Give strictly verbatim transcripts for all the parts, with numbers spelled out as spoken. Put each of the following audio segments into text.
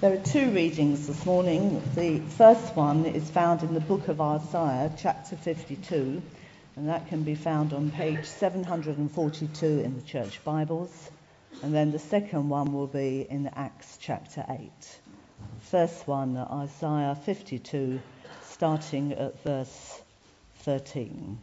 There are two readings this morning. The first one is found in the book of Isaiah, chapter fifty-two, and that can be found on page seven hundred forty-two in the Church Bibles. And then the second one will be in Acts chapter eight. First one, Isaiah fifty-two, starting at verse thirteen.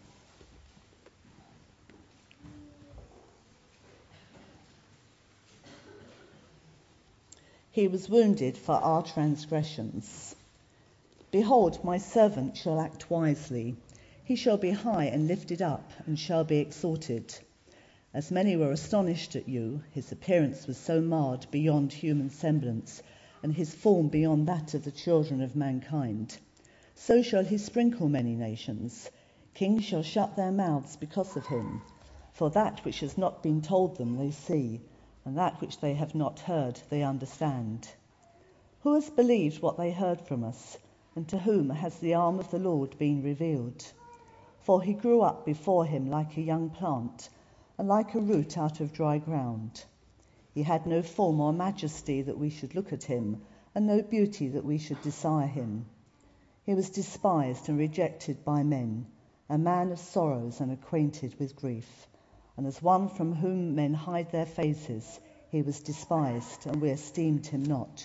He was wounded for our transgressions. Behold, my servant shall act wisely. He shall be high and lifted up, and shall be exalted. As many were astonished at you, his appearance was so marred beyond human semblance, and his form beyond that of the children of mankind. So shall he sprinkle many nations. Kings shall shut their mouths because of him. For that which has not been told them they see, and that which they have not heard they understand. Who has believed what they heard from us, and to whom has the arm of the Lord been revealed? For he grew up before him like a young plant, and like a root out of dry ground. He had no form or majesty that we should look at him, and no beauty that we should desire him. He was despised and rejected by men, a man of sorrows and acquainted with grief. And as one from whom men hide their faces, he was despised, and we esteemed him not.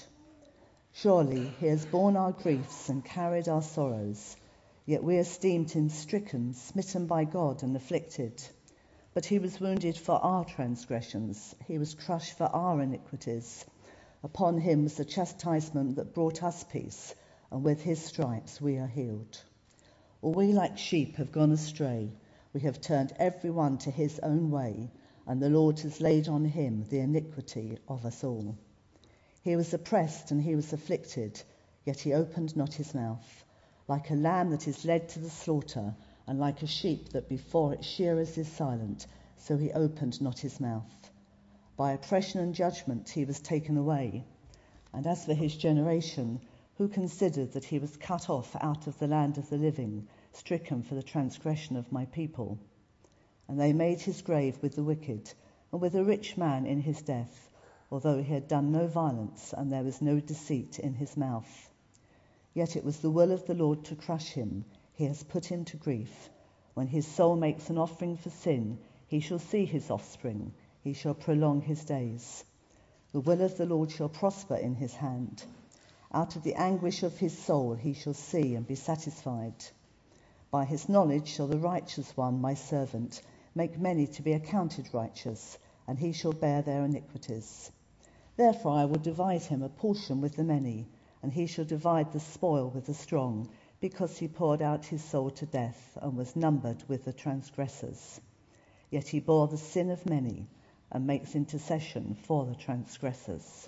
Surely he has borne our griefs and carried our sorrows, yet we esteemed him stricken, smitten by God, and afflicted. But he was wounded for our transgressions, he was crushed for our iniquities. Upon him was the chastisement that brought us peace, and with his stripes we are healed. All we like sheep have gone astray. We have turned every one to his own way, and the Lord has laid on him the iniquity of us all. He was oppressed and he was afflicted, yet he opened not his mouth. Like a lamb that is led to the slaughter, and like a sheep that before its shearers is silent, so he opened not his mouth. By oppression and judgment he was taken away. And as for his generation, who considered that he was cut off out of the land of the living, stricken for the transgression of my people? And they made his grave with the wicked, and with a rich man in his death, although he had done no violence, and there was no deceit in his mouth. Yet it was the will of the Lord to crush him. He has put him to grief. When his soul makes an offering for sin, he shall see his offspring. He shall prolong his days. The will of the Lord shall prosper in his hand. Out of the anguish of his soul he shall see and be satisfied. By his knowledge shall the righteous one, my servant, make many to be accounted righteous, and he shall bear their iniquities. Therefore I will divide him a portion with the many, and he shall divide the spoil with the strong, because he poured out his soul to death, and was numbered with the transgressors. Yet he bore the sin of many, and makes intercession for the transgressors.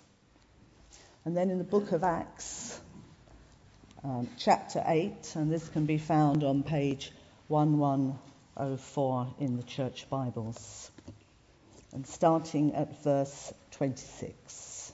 And then in the book of Acts, um, chapter eight, and this can be found on page eleven oh four in the Church Bibles, and starting at verse twenty-six.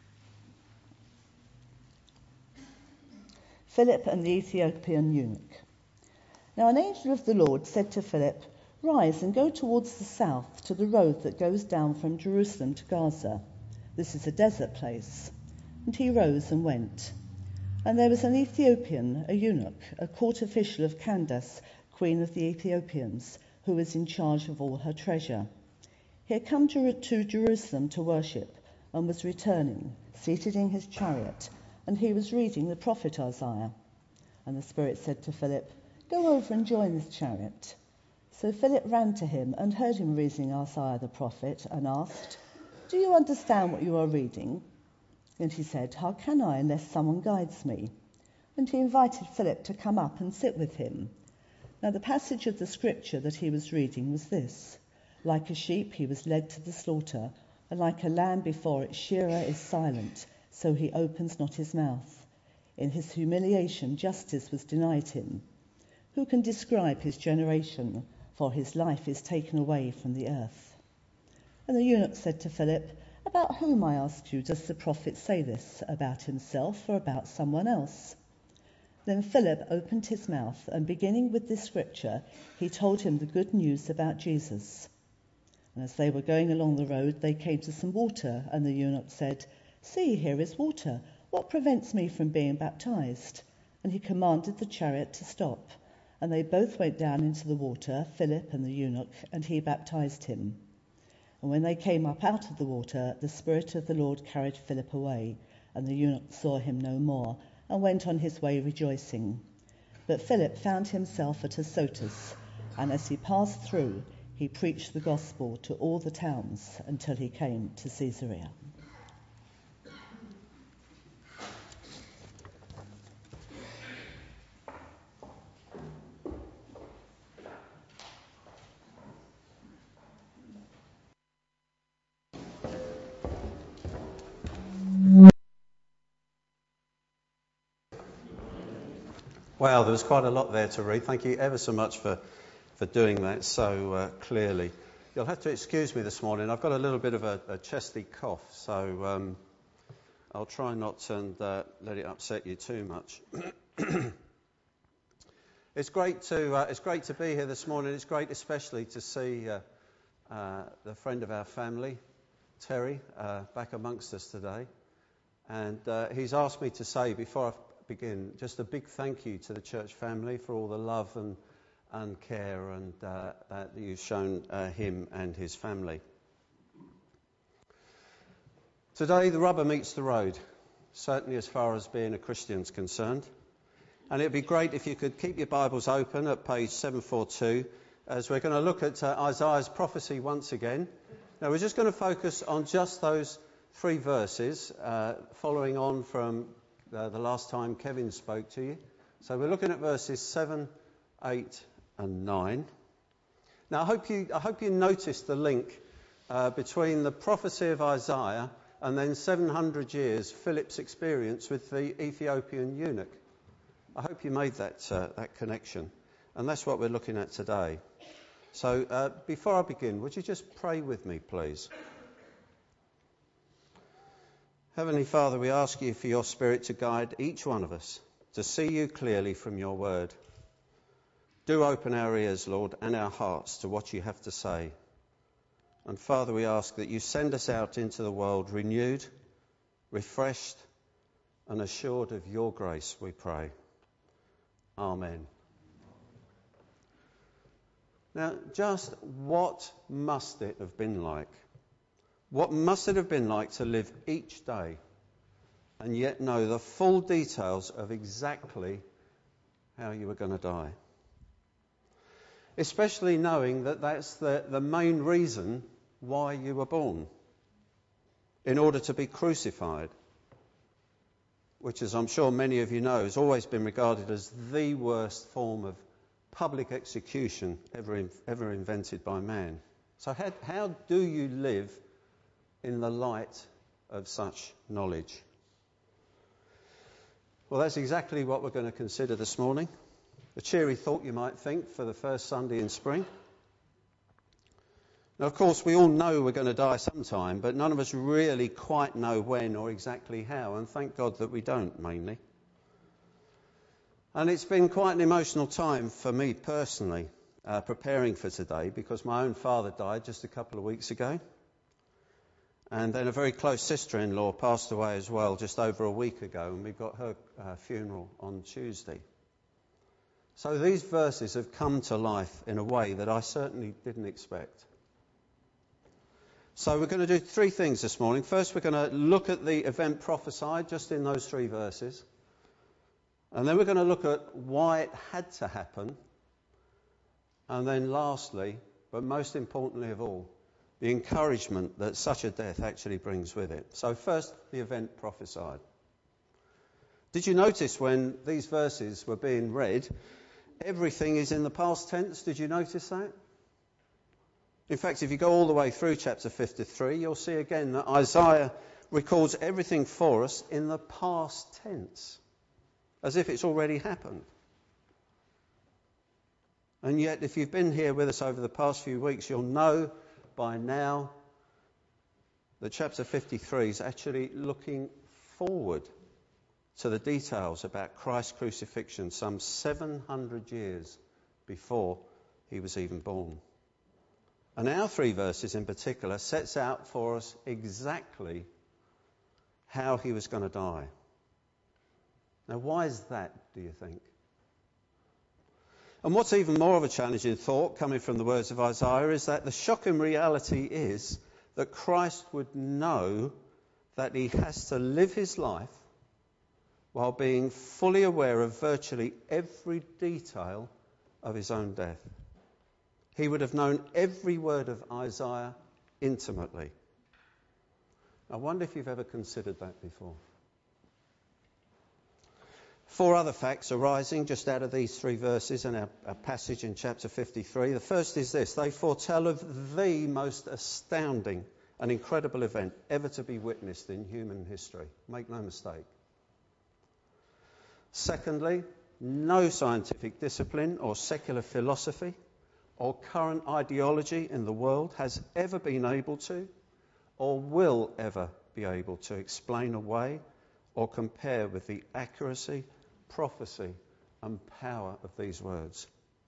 Philip and the Ethiopian eunuch. Now an angel of the Lord said to Philip, "Rise and go towards the south to the road that goes down from Jerusalem to Gaza. This is a desert place." And he rose and went. And there was an Ethiopian, a eunuch, a court official of Candace, queen of the Ethiopians, who was in charge of all her treasure. He had come to, to Jerusalem to worship, and was returning, seated in his chariot, and he was reading the prophet Isaiah. And the Spirit said to Philip, "Go over and join this chariot." So Philip ran to him and heard him reading Isaiah the prophet, and asked, "Do you understand what you are reading?" And he said, "How can I unless someone guides me?" And he invited Philip to come up and sit with him. Now the passage of the scripture that he was reading was this: "Like a sheep he was led to the slaughter, and like a lamb before its shearer is silent, so he opens not his mouth. In his humiliation justice was denied him. Who can describe his generation? For his life is taken away from the earth." And the eunuch said to Philip, "About whom, I ask you, does the prophet say this? About himself or about someone else?" Then Philip opened his mouth, and beginning with this scripture, he told him the good news about Jesus. And as they were going along the road, they came to some water, and the eunuch said, "See, here is water. "What prevents me from being baptized?" And he commanded the chariot to stop. And they both went down into the water, Philip and the eunuch, and he baptized him. And when they came up out of the water, the Spirit of the Lord carried Philip away, and the eunuch saw him no more, and went on his way rejoicing. But Philip found himself at Azotus, and as he passed through, he preached the gospel to all the towns until he came to Caesarea. Wow, there was quite a lot there to read. Thank you ever so much for, for doing that so uh, clearly. You'll have to excuse me this morning. I've got a little bit of a, a chesty cough, so um, I'll try not to uh, let it upset you too much. It's great to uh, it's great to be here this morning. It's great especially to see uh, uh, the friend of our family, Terry, uh, back amongst us today. And uh, he's asked me to say before I begin just a big thank you to the church family for all the love and, and care and uh, that you've shown uh, him and his family. Today the rubber meets the road, certainly as far as being a Christian's concerned. And it would be great if you could keep your Bibles open at page seven forty-two as we're going to look at uh, Isaiah's prophecy once again. Now we're just going to focus on just those three verses uh, following on from Uh, the last time Kevin spoke to you. So we're looking at verses seven, eight and nine. Now I hope you, I hope you noticed the link uh, between the prophecy of Isaiah and then seven hundred years Philip's experience with the Ethiopian eunuch. I hope you made that, uh, that connection. And that's what we're looking at today. So uh, before I begin, would you just pray with me, please? Heavenly Father, we ask you for your Spirit to guide each one of us to see you clearly from your word. Do open our ears, Lord, and our hearts to what you have to say. And Father, we ask that you send us out into the world renewed, refreshed, and assured of your grace, we pray. Amen. Now, just what must it have been like? What must it have been like to live each day and yet know the full details of exactly how you were going to die? Especially knowing that that's the, the main reason why you were born, in order to be crucified, which, as I'm sure many of you know, has always been regarded as the worst form of public execution ever, ever invented by man. So how, how do you live in the light of such knowledge? Well, that's exactly what we're going to consider this morning. A cheery thought, you might think, for the first Sunday in spring. Now, of course, we all know we're going to die sometime, but none of us really quite know when or exactly how, and thank God that we don't, mainly. And it's been quite an emotional time for me personally, uh, preparing for today, because my own father died just a couple of weeks ago. And then a very close sister-in-law passed away as well just over a week ago, and we've got her uh, funeral on Tuesday. So these verses have come to life in a way that I certainly didn't expect. So we're going to do three things this morning. First, we're going to look at the event prophesied just in those three verses. And then we're going to look at why it had to happen. And then lastly, but most importantly of all, the encouragement that such a death actually brings with it. So first, the event prophesied. Did you notice when these verses were being read, everything is in the past tense? Did you notice that? In fact, if you go all the way through chapter fifty-three, you'll see again that Isaiah records everything for us in the past tense, as if it's already happened. And yet, if you've been here with us over the past few weeks, you'll know by now that chapter fifty-three is actually looking forward to the details about Christ's crucifixion some seven hundred years before he was even born. And our three verses in particular sets out for us exactly how he was going to die. Now, why is that, do you think? And what's even more of a challenging thought coming from the words of Isaiah is that the shocking reality is that Christ would know that he has to live his life while being fully aware of virtually every detail of his own death. He would have known every word of Isaiah intimately. I wonder if you've ever considered that before. Four other facts arising just out of these three verses in our, our passage in chapter fifty-three. The first is this: they foretell of the most astounding and incredible event ever to be witnessed in human history. Make no mistake. Secondly, no scientific discipline or secular philosophy or current ideology in the world has ever been able to or will ever be able to explain away or compare with the accuracy, prophecy and power of these words.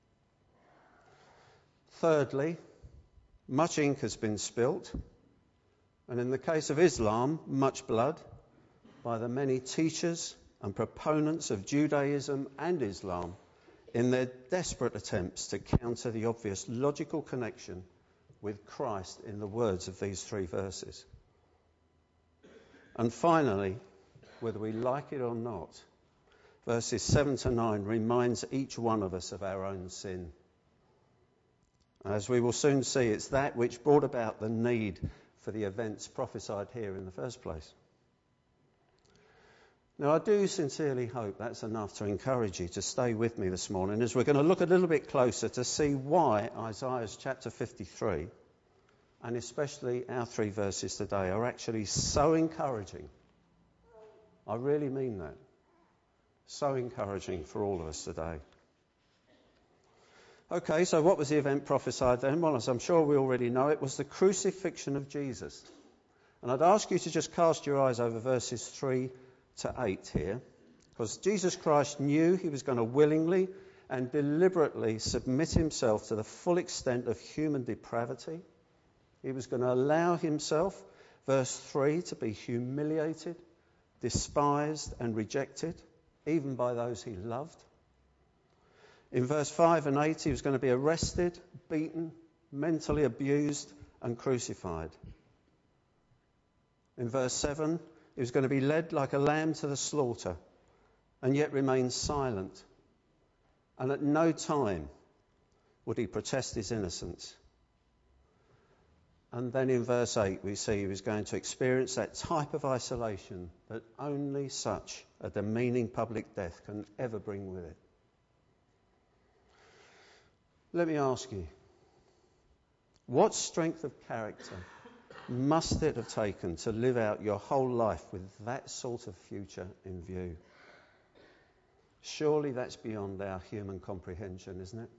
Thirdly, much ink has been spilt, and in the case of Islam, much blood, by the many teachers and proponents of Judaism and Islam in their desperate attempts to counter the obvious logical connection with Christ in the words of these three verses. And finally, whether we like it or not, verses seven to nine reminds each one of us of our own sin. As we will soon see, it's that which brought about the need for the events prophesied here in the first place. Now, I do sincerely hope that's enough to encourage you to stay with me this morning as we're going to look a little bit closer to see why Isaiah's chapter fifty-three, and especially our three verses today, are actually so encouraging. I really mean that. So encouraging for all of us today. Okay, so what was the event prophesied then? Well, as I'm sure we already know, it was the crucifixion of Jesus. And I'd ask you to just cast your eyes over verses three to eight here, because Jesus Christ knew he was going to willingly and deliberately submit himself to the full extent of human depravity. He was going to allow himself, verse three, to be humiliated, despised and rejected, even by those he loved. In verse five and eight, he was going to be arrested, beaten, mentally abused and crucified. In verse seven, he was going to be led like a lamb to the slaughter and yet remain silent. And at no time would he protest his innocence. And then in verse eight, we see he was going to experience that type of isolation that only such a demeaning public death can ever bring with it. Let me ask you, what strength of character must it have taken to live out your whole life with that sort of future in view? Surely that's beyond our human comprehension, isn't it?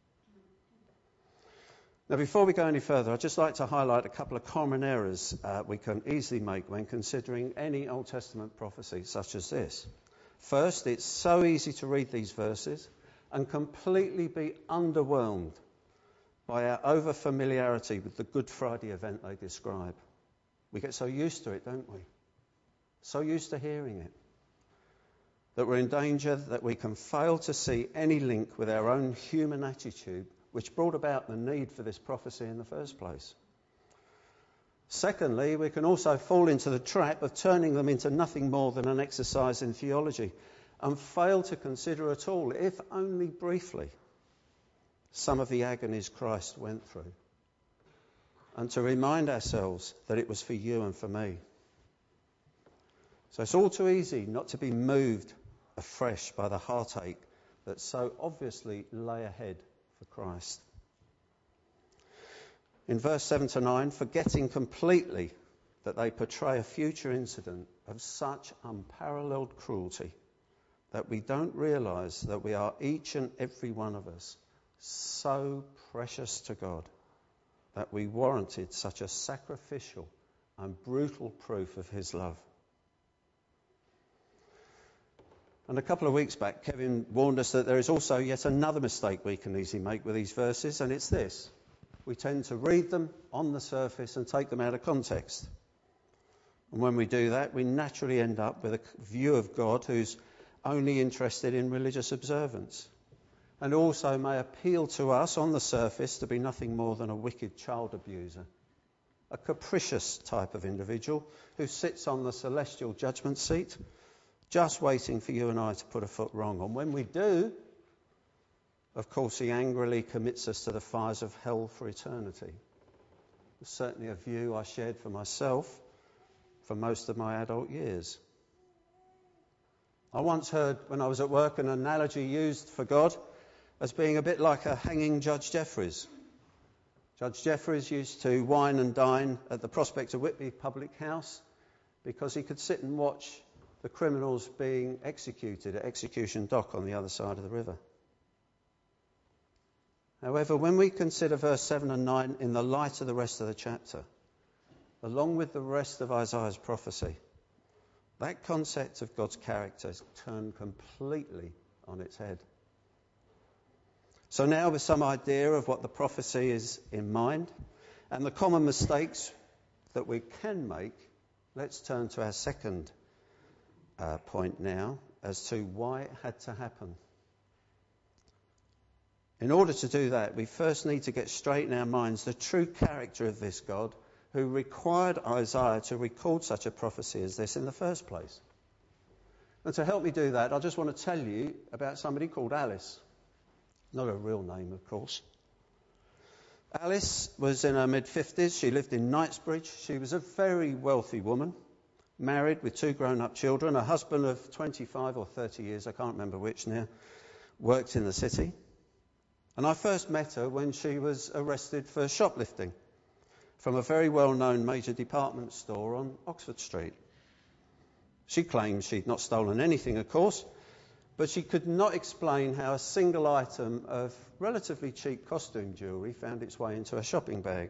Now, before we go any further, I'd just like to highlight a couple of common errors uh, we can easily make when considering any Old Testament prophecy such as this. First, it's so easy to read these verses and completely be underwhelmed by our over-familiarity with the Good Friday event they describe. We get so used to it, don't we? So used to hearing it, that we're in danger that we can fail to see any link with our own human attitude which brought about the need for this prophecy in the first place. Secondly, we can also fall into the trap of turning them into nothing more than an exercise in theology and fail to consider at all, if only briefly, some of the agonies Christ went through, and to remind ourselves that it was for you and for me. So it's all too easy not to be moved afresh by the heartache that so obviously lay ahead for Christ. In verse seven to nine, forgetting completely that they portray a future incident of such unparalleled cruelty that we don't realise that we are, each and every one of us, so precious to God that we warranted such a sacrificial and brutal proof of his love. And a couple of weeks back, Kevin warned us that there is also yet another mistake we can easily make with these verses, and it's this. We tend to read them on the surface and take them out of context. And when we do that, we naturally end up with a view of God who's only interested in religious observance, and also may appeal to us on the surface to be nothing more than a wicked child abuser, a capricious type of individual who sits on the celestial judgment seat just waiting for you and I to put a foot wrong. And when we do, of course, he angrily commits us to the fires of hell for eternity. It's certainly a view I shared for myself for most of my adult years. I once heard, when I was at work, an analogy used for God as being a bit like a hanging Judge Jeffreys. Judge Jeffreys used to wine and dine at the Prospect of Whitby public house because he could sit and watch the criminals being executed at Execution Dock on the other side of the river. However, when we consider verse seven and nine in the light of the rest of the chapter, along with the rest of Isaiah's prophecy, that concept of God's character is turned completely on its head. So now, with some idea of what the prophecy is in mind and the common mistakes that we can make, let's turn to our second uh, point now as to why it had to happen. In order to do that, we first need to get straight in our minds the true character of this God who required Isaiah to record such a prophecy as this in the first place. And to help me do that, I just want to tell you about somebody called Alice. Not a real name, of course. Alice was in her mid-fifties. She lived in Knightsbridge. She was a very wealthy woman, married with two grown-up children. Her husband of twenty-five or thirty years, I can't remember which now, worked in the city. And I first met her when she was arrested for shoplifting from a very well-known major department store on Oxford Street. She claimed she'd not stolen anything, of course, but she could not explain how a single item of relatively cheap costume jewellery found its way into a shopping bag.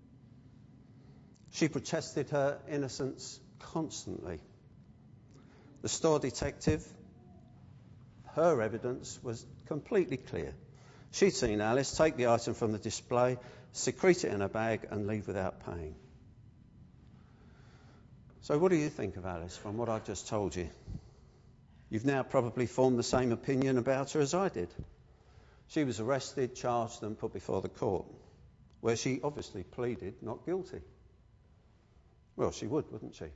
She protested her innocence constantly. The store detective, her evidence was completely clear. She'd seen Alice take the item from the display, secrete it in a bag and leave without paying. So what do you think of Alice from what I've just told you? You've now probably formed the same opinion about her as I did. She was arrested, charged and put before the court, where she obviously pleaded not guilty. Well, she would, wouldn't she?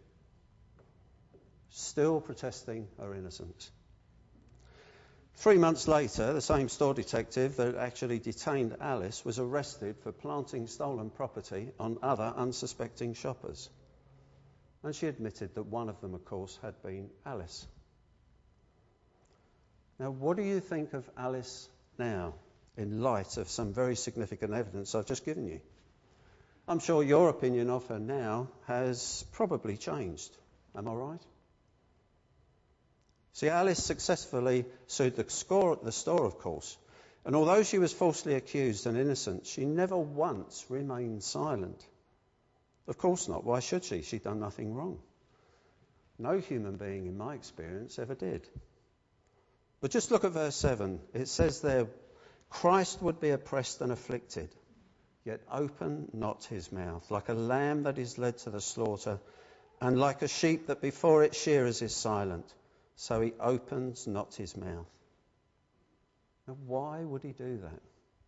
Still protesting her innocence. Three months later, the same store detective that actually detained Alice was arrested for planting stolen property on other unsuspecting shoppers. And she admitted that one of them, of course, had been Alice. Now, what do you think of Alice now, in light of some very significant evidence I've just given you? I'm sure your opinion of her now has probably changed. Am I right? See, Alice successfully sued the, score, the store, of course, and although she was falsely accused and innocent, she never once remained silent. Of course not. Why should she? She'd done nothing wrong. No human being, in my experience, ever did. But just look at verse seven. It says there, Christ would be oppressed and afflicted, yet open not his mouth, like a lamb that is led to the slaughter, and like a sheep that before its shearers is silent. So he opens not his mouth. Now, why would he do that?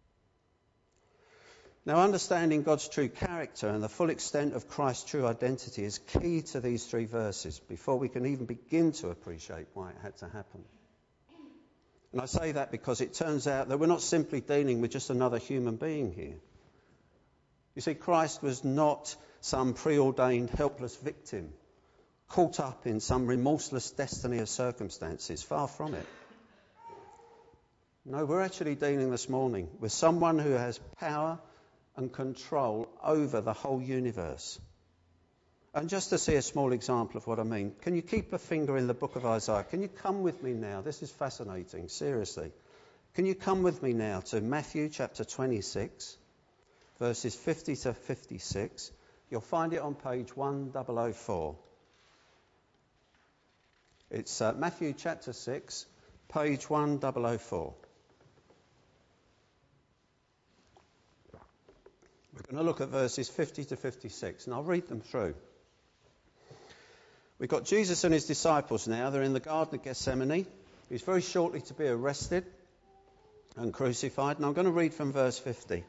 Now, understanding God's true character and the full extent of Christ's true identity is key to these three verses before we can even begin to appreciate why it had to happen. And I say that because it turns out that we're not simply dealing with just another human being here. You see, Christ was not some preordained helpless victim caught up in some remorseless destiny of circumstances. Far from it. No, we're actually dealing this morning with someone who has power and control over the whole universe. And just to see a small example of what I mean, can you keep a finger in the book of Isaiah? Can you come with me now? This is fascinating, seriously. Can you come with me now to Matthew chapter twenty-six, verses fifty to fifty-six? You'll find it on page one thousand four. It's uh, Matthew chapter six, page one thousand four. We're going to look at verses fifty to fifty-six, and I'll read them through. We've got Jesus and his disciples now. They're in the Garden of Gethsemane. He's very shortly to be arrested and crucified. And I'm going to read from verse fifty.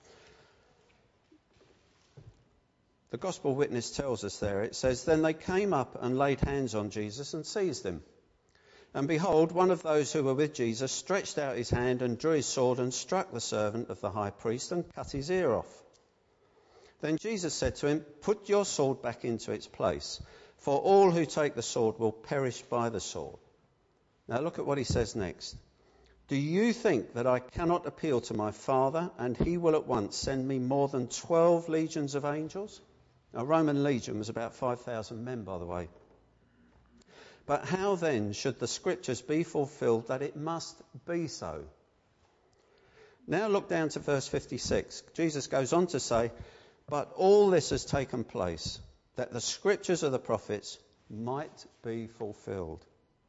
The Gospel witness tells us there, it says, "Then they came up and laid hands on Jesus and seized him. And behold, one of those who were with Jesus stretched out his hand and drew his sword and struck the servant of the high priest and cut his ear off. Then Jesus said to him, 'Put your sword back into its place, for all who take the sword will perish by the sword.'" Now look at what he says next. "Do you think that I cannot appeal to my Father, and he will at once send me more than twelve legions of angels?" A Roman legion was about five thousand men, by the way. "But how then should the scriptures be fulfilled that it must be so?" Now look down to verse fifty-six. Jesus goes on to say, "But all this has taken place, that the scriptures of the prophets might be fulfilled."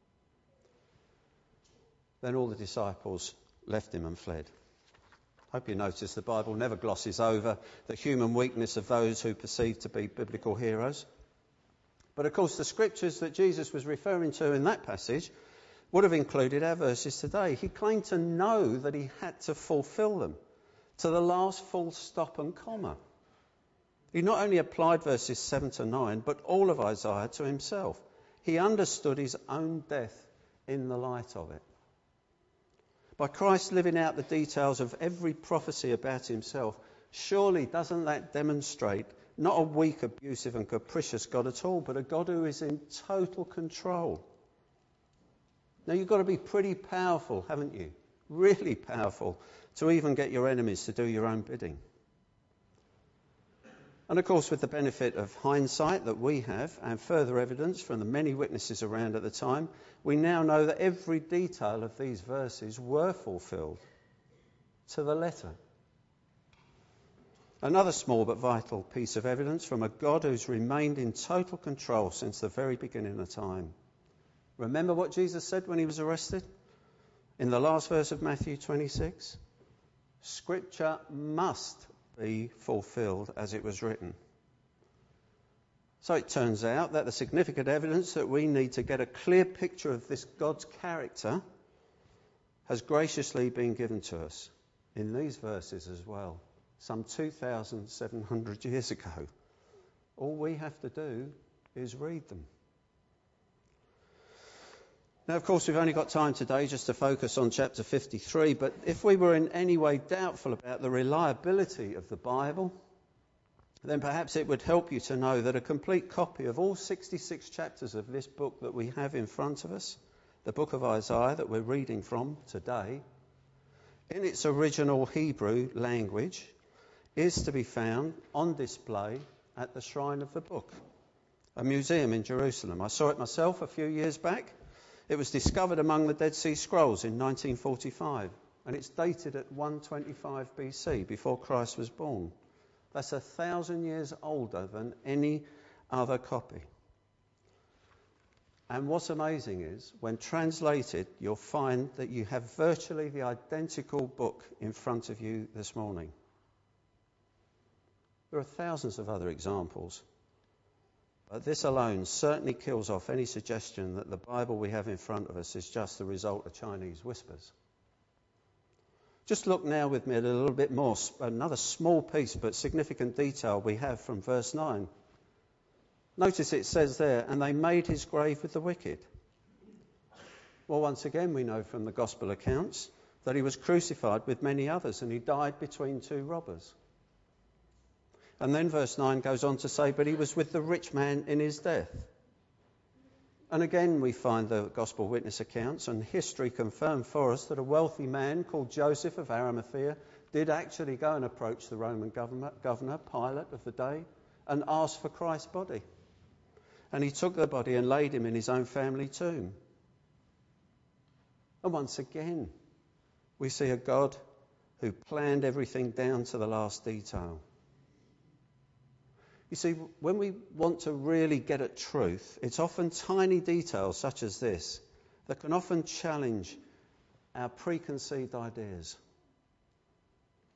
Then all the disciples left him and fled. Hope you notice the Bible never glosses over the human weakness of those who perceive to be biblical heroes. But of course the scriptures that Jesus was referring to in that passage would have included our verses today. He claimed to know that he had to fulfill them to the last full stop and comma. He not only applied verses seven to nine, but all of Isaiah to himself. He understood his own death in the light of it. By Christ living out the details of every prophecy about himself, surely doesn't that demonstrate not a weak, abusive and capricious God at all, but a God who is in total control? Now you've got to be pretty powerful, haven't you? Really powerful to even get your enemies to do your own bidding. And of course, with the benefit of hindsight that we have and further evidence from the many witnesses around at the time, we now know that every detail of these verses were fulfilled to the letter. Another small but vital piece of evidence from a God who's remained in total control since the very beginning of time. Remember what Jesus said when he was arrested? In the last verse of Matthew twenty-six, "Scripture must be fulfilled as it was written." So it turns out that the significant evidence that we need to get a clear picture of this God's character has graciously been given to us in these verses as well, some two thousand seven hundred years ago. All we have to do is read them. Now, of course, we've only got time today just to focus on chapter fifty-three, but if we were in any way doubtful about the reliability of the Bible, then perhaps it would help you to know that a complete copy of all sixty-six chapters of this book that we have in front of us, the book of Isaiah that we're reading from today, in its original Hebrew language, is to be found on display at the Shrine of the Book, a museum in Jerusalem. I saw it myself a few years back. It was discovered among the Dead Sea Scrolls in nineteen forty-five, and it's dated at one twenty-five B C, before Christ was born. That's a thousand years older than any other copy. And what's amazing is, when translated, you'll find that you have virtually the identical book in front of you this morning. There are thousands of other examples. But this alone certainly kills off any suggestion that the Bible we have in front of us is just the result of Chinese whispers. Just look now with me at a little bit more, another small piece but significant detail we have from verse nine. Notice it says there, "And they made his grave with the wicked." Well, once again, we know from the Gospel accounts that he was crucified with many others and he died between two robbers. And then verse nine goes on to say, "But he was with the rich man in his death." And again we find the Gospel witness accounts, and history confirmed for us that a wealthy man called Joseph of Arimathea did actually go and approach the Roman governor, governor Pilate of the day, and ask for Christ's body. And he took the body and laid him in his own family tomb. And once again, we see a God who planned everything down to the last detail. You see, when we want to really get at truth, it's often tiny details such as this that can often challenge our preconceived ideas.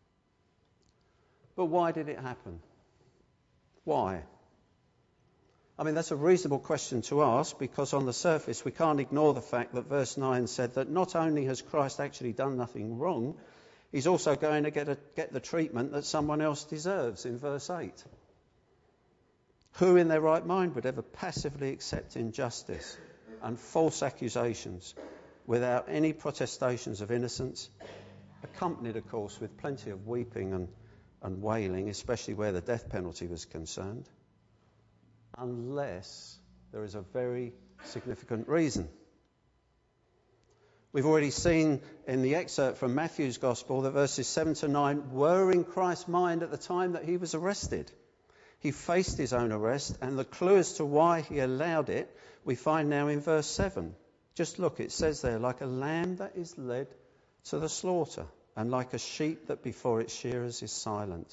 But why did it happen? Why? I mean, that's a reasonable question to ask, because on the surface we can't ignore the fact that verse nine said that not only has Christ actually done nothing wrong, he's also going to get, a, get the treatment that someone else deserves in verse eight. Who in their right mind would ever passively accept injustice and false accusations without any protestations of innocence, accompanied, of course, with plenty of weeping and, and wailing, especially where the death penalty was concerned? Unless there is a very significant reason. We've already seen in the excerpt from Matthew's Gospel that verses seven to nine were in Christ's mind at the time that he was arrested. He faced his own arrest, and the clue as to why he allowed it we find now in verse seven. Just look, it says there, like a lamb that is led to the slaughter, and like a sheep that before its shearers is silent.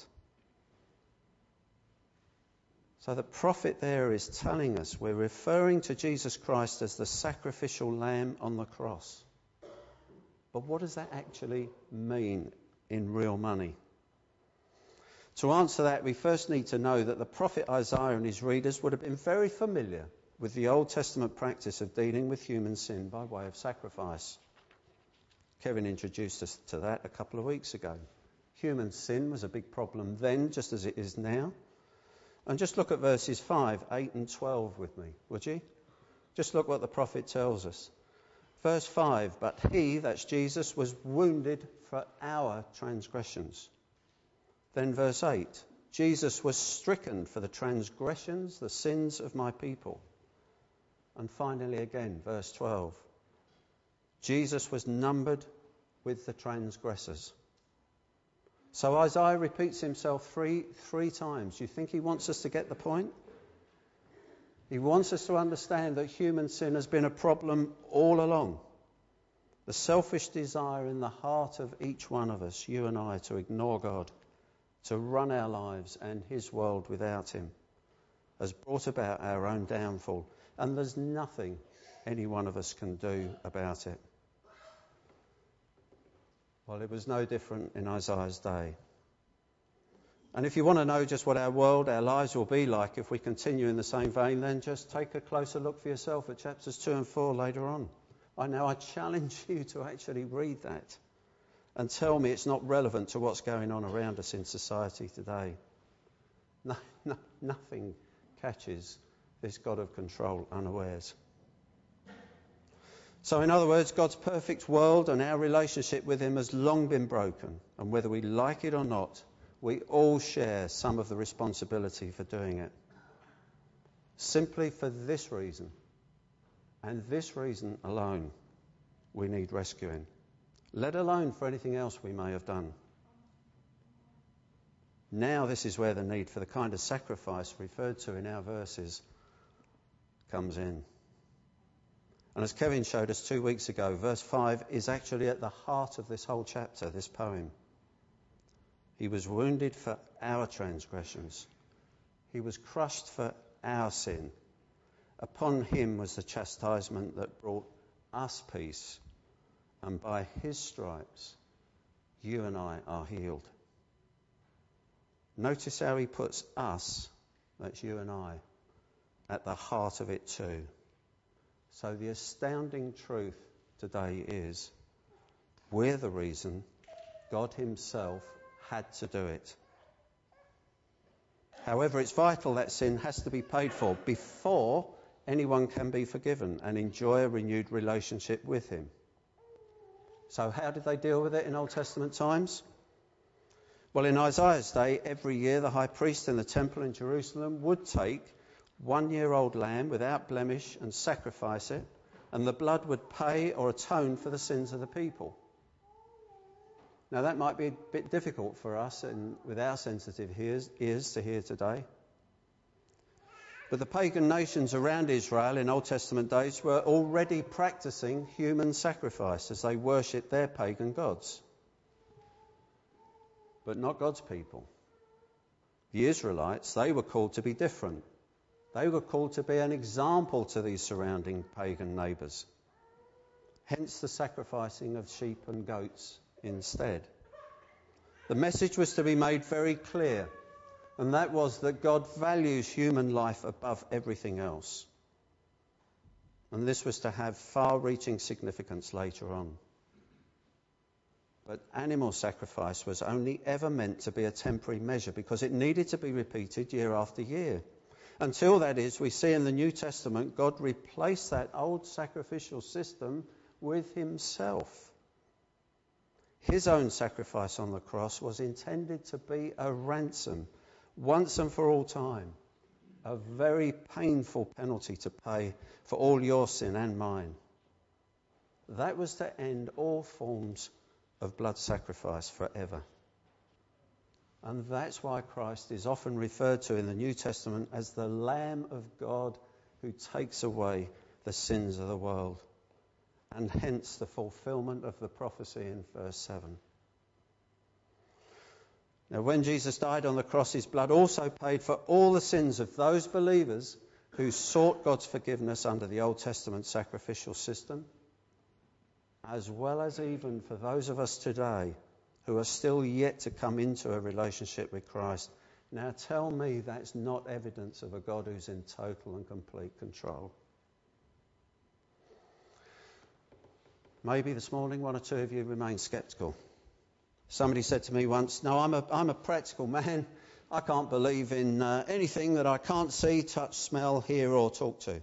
So the prophet there is telling us we're referring to Jesus Christ as the sacrificial lamb on the cross. But what does that actually mean in real money? To answer that, we first need to know that the prophet Isaiah and his readers would have been very familiar with the Old Testament practice of dealing with human sin by way of sacrifice. Kevin introduced us to that a couple of weeks ago. Human sin was a big problem then, just as it is now. And just look at verses five, eight and twelve with me, would you? Just look what the prophet tells us. Verse five, but he, that's Jesus, was wounded for our transgressions. Then verse eight, Jesus was stricken for the transgressions, the sins of my people. And finally again, verse twelve, Jesus was numbered with the transgressors. So Isaiah repeats himself three, three times. Do you think he wants us to get the point? He wants us to understand that human sin has been a problem all along. The selfish desire in the heart of each one of us, you and I, to ignore God, to run our lives and his world without him, has brought about our own downfall. And there's nothing any one of us can do about it. Well, it was no different in Isaiah's day. And if you want to know just what our world, our lives will be like if we continue in the same vein, then just take a closer look for yourself at chapters two and four later on. I know I challenge you to actually read that and tell me it's not relevant to what's going on around us in society today. No, no, nothing catches this God of control unawares. So in other words, God's perfect world and our relationship with him has long been broken. And whether we like it or not, we all share some of the responsibility for doing it. Simply for this reason, and this reason alone, we need rescuing. Let alone for anything else we may have done. Now this is where the need for the kind of sacrifice referred to in our verses comes in. And as Kevin showed us two weeks ago, verse five is actually at the heart of this whole chapter, this poem. He was wounded for our transgressions. He was crushed for our sin. Upon him was the chastisement that brought us peace. And by his stripes, you and I are healed. Notice how he puts us, that's you and I, at the heart of it too. So the astounding truth today is we're the reason God himself had to do it. However, it's vital that sin has to be paid for before anyone can be forgiven and enjoy a renewed relationship with him. So how did they deal with it in Old Testament times? Well, in Isaiah's day, every year the high priest in the temple in Jerusalem would take one-year-old lamb without blemish and sacrifice it, and the blood would pay or atone for the sins of the people. Now that might be a bit difficult for us and with our sensitive ears, ears to hear today. But the pagan nations around Israel in Old Testament days were already practicing human sacrifice as they worshipped their pagan gods. But not God's people. The Israelites, they were called to be different. They were called to be an example to these surrounding pagan neighbours. Hence the sacrificing of sheep and goats instead. The message was to be made very clear. And that was that God values human life above everything else. And this was to have far-reaching significance later on. But animal sacrifice was only ever meant to be a temporary measure because it needed to be repeated year after year. Until, that is, we see in the New Testament God replaced that old sacrificial system with himself. His own sacrifice on the cross was intended to be a ransom, once and for all time, a very painful penalty to pay for all your sin and mine. That was to end all forms of blood sacrifice forever. And that's why Christ is often referred to in the New Testament as the Lamb of God who takes away the sins of the world. And hence the fulfillment of the prophecy in verse seven. Now, when Jesus died on the cross, his blood also paid for all the sins of those believers who sought God's forgiveness under the Old Testament sacrificial system, as well as even for those of us today who are still yet to come into a relationship with Christ. Now, tell me that's not evidence of a God who's in total and complete control. Maybe this morning one or two of you remain sceptical. Somebody said to me once, no, I'm a, I'm a practical man. I can't believe in uh, anything that I can't see, touch, smell, hear or talk to.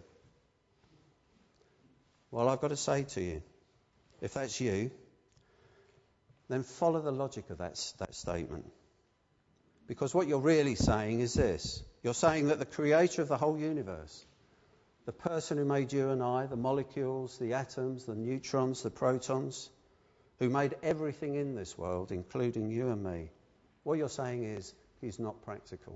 Well, I've got to say to you, if that's you, then follow the logic of that, that statement. Because what you're really saying is this. You're saying that the creator of the whole universe, the person who made you and I, the molecules, the atoms, the neutrons, the protons, who made everything in this world, including you and me, what you're saying is he's not practical.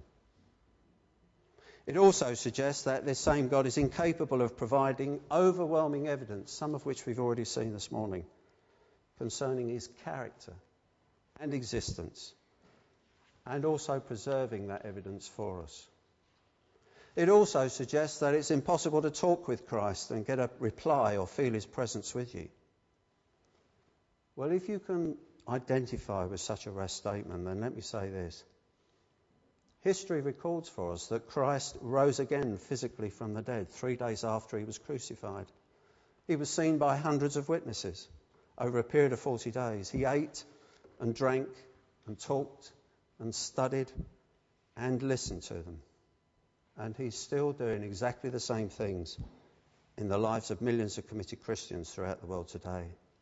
It also suggests that this same God is incapable of providing overwhelming evidence, some of which we've already seen this morning, concerning his character and existence, and also preserving that evidence for us. It also suggests that it's impossible to talk with Christ and get a reply or feel his presence with you. Well, if you can identify with such a rash statement, then let me say this. History records for us that Christ rose again physically from the dead three days after he was crucified. He was seen by hundreds of witnesses over a period of forty days. He ate and drank and talked and studied and listened to them. And he's still doing exactly the same things in the lives of millions of committed Christians throughout the world today.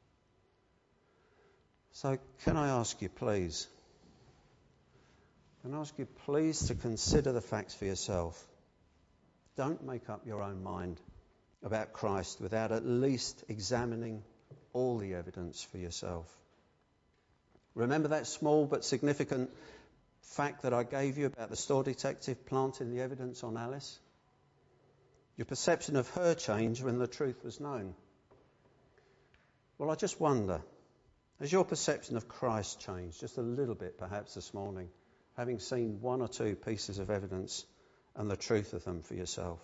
So can I ask you, please, can I ask you, please, to consider the facts for yourself. Don't make up your own mind about Christ without at least examining all the evidence for yourself. Remember that small but significant fact that I gave you about the store detective planting the evidence on Alice? Your perception of her changed when the truth was known. Well, I just wonder, has your perception of Christ changed just a little bit perhaps this morning, having seen one or two pieces of evidence and the truth of them for yourself?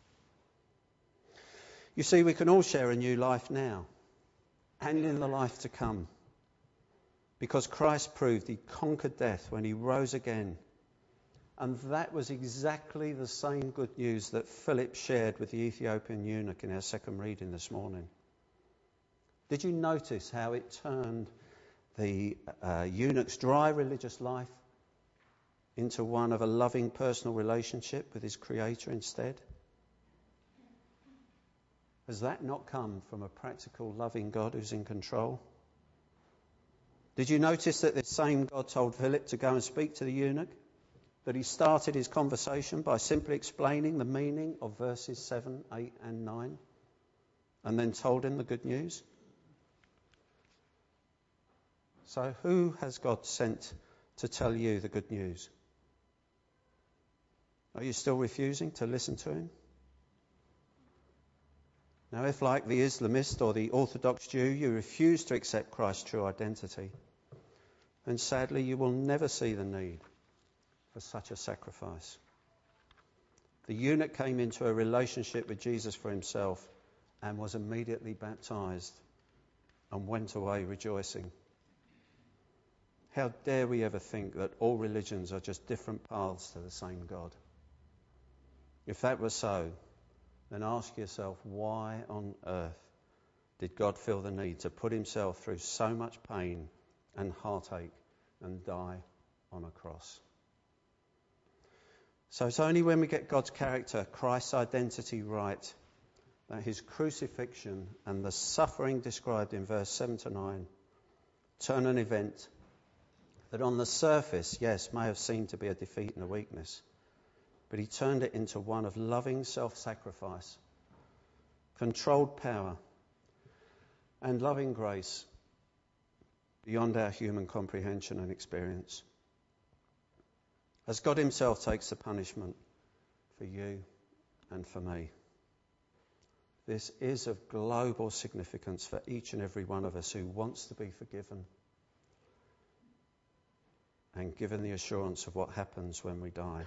You see, we can all share a new life now and in the life to come, because Christ proved he conquered death when he rose again. And that was exactly the same good news that Philip shared with the Ethiopian eunuch in our second reading this morning. Did you notice how it turned the uh, eunuch's dry religious life into one of a loving personal relationship with his Creator instead? Has that not come from a practical, loving God who's in control? Did you notice that the same God told Philip to go and speak to the eunuch? That he started his conversation by simply explaining the meaning of verses seven, eight and nine, and then told him the good news? So who has God sent to tell you the good news? Are you still refusing to listen to him? Now, if like the Islamist or the Orthodox Jew, you refuse to accept Christ's true identity, then sadly you will never see the need for such a sacrifice. The eunuch came into a relationship with Jesus for himself and was immediately baptized and went away rejoicing. How dare we ever think that all religions are just different paths to the same God? If that were so, then ask yourself, why on earth did God feel the need to put himself through so much pain and heartache and die on a cross? So it's only when we get God's character, Christ's identity right, that his crucifixion and the suffering described in verse seven to nine turn an event that on the surface, yes, may have seemed to be a defeat and a weakness, but he turned it into one of loving self-sacrifice, controlled power, and loving grace beyond our human comprehension and experience. As God himself takes the punishment for you and for me. This is of global significance for each and every one of us who wants to be forgiven and given the assurance of what happens when we die.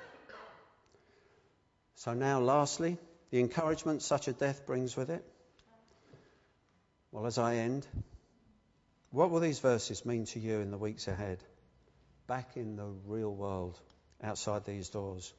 So now, lastly, the encouragement such a death brings with it. Well, as I end, what will these verses mean to you in the weeks ahead, back in the real world, outside these doors?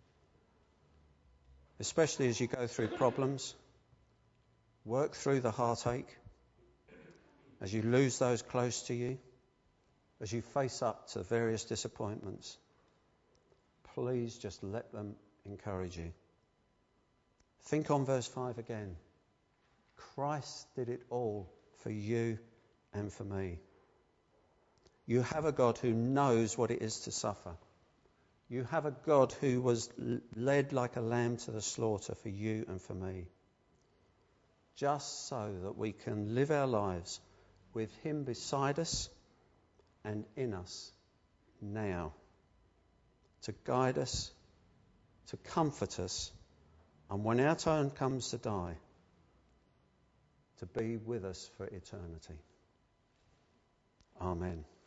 Especially as you go through problems, work through the heartache, as you lose those close to you, as you face up to various disappointments, please just let them encourage you. Think on verse five again. Christ did it all for you and for me. You have a God who knows what it is to suffer. You have a God who was led like a lamb to the slaughter for you and for me. Just so that we can live our lives with him beside us and in us now, to guide us, to comfort us, and when our turn comes to die, to be with us for eternity. Amen.